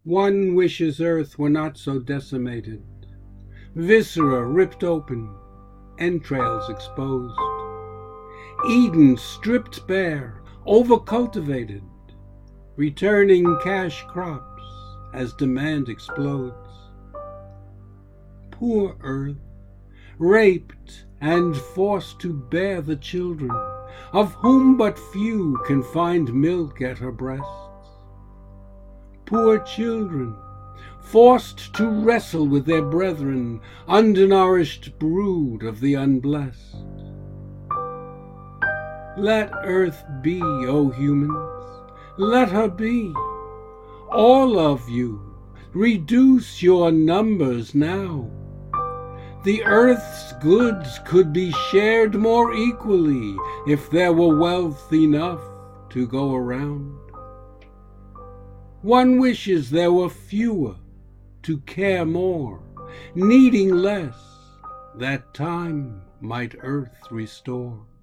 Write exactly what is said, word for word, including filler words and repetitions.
One wishes earth were not so decimated, viscera ripped open, entrails exposed, Eden stripped bare, overcultivated, returning cash crops as demand explodes. Poor earth, raped and forced to bear the children, of whom but few can find milk at her breasts. Poor children, forced to wrestle with their brethren, undernourished brood of the unblessed. Let earth be, O humans, let her be. All of you, reduce your numbers now. The earth's goods could be shared more equally if there were wealth enough to go around. One wishes there were fewer to care more, needing less, that time might earth restore.